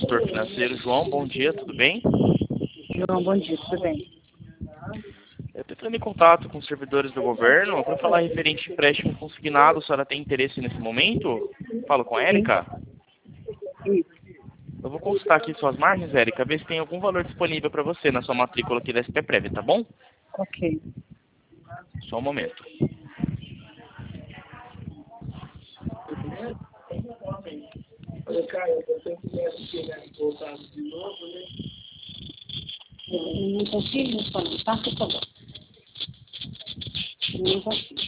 consultor financeiro. João, bom dia, tudo bem? João, bom dia, tudo bem? Eu estou entrando em contato com os servidores do governo para falar referente a empréstimo consignado. A senhora tem interesse nesse momento? Falo com a Érica. Isso. Eu vou consultar aqui suas margens, Érica, ver se tem algum valor disponível para você na sua matrícula aqui da SP Prévia, tá bom? Ok. Só um momento. Não consigo responder, tá? Por favor. Não consigo.